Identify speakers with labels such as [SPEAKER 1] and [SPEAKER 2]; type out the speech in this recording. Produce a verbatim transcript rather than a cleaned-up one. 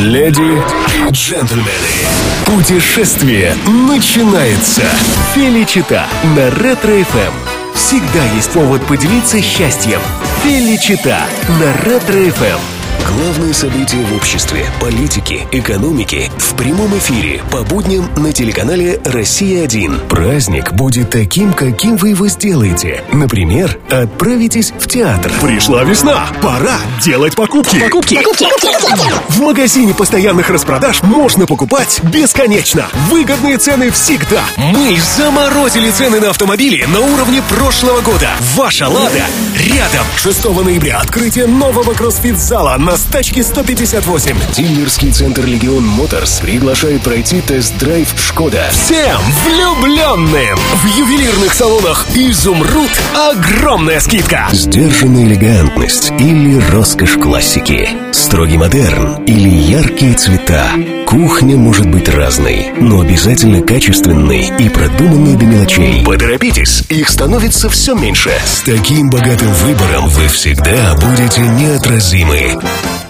[SPEAKER 1] Леди и джентльмены, путешествие начинается. Феличита на Ретро-эф эм. Всегда есть повод поделиться счастьем. Феличита на Ретро-эф эм. Главные события в обществе, политике, экономике в прямом эфире по будням на телеканале «Россия один». Праздник будет таким, каким вы его сделаете. Например, отправитесь в театр. Пришла весна, пора делать покупки. Покупки. покупки. В магазине постоянных распродаж можно покупать бесконечно. Выгодные цены всегда. Мы заморозили цены на автомобили на уровне прошлого года. Ваша «Лада» рядом. шестого ноября открытие нового кроссфит-зала на стачке сто пятьдесят восемь. Дилерский центр «Легион Моторс» приглашает пройти тест-драйв «Шкода». Всем влюбленным в ювелирных салонах «Изумруд» огромная скидка. Сдержанная элегантность или роскошь классики, строгий модерн или яркие цвета. Кухня может быть разной, но обязательно качественной и продуманной до мелочей. Поторопитесь, их становится все меньше. С таким богатым выбором вы всегда будете неотразимы.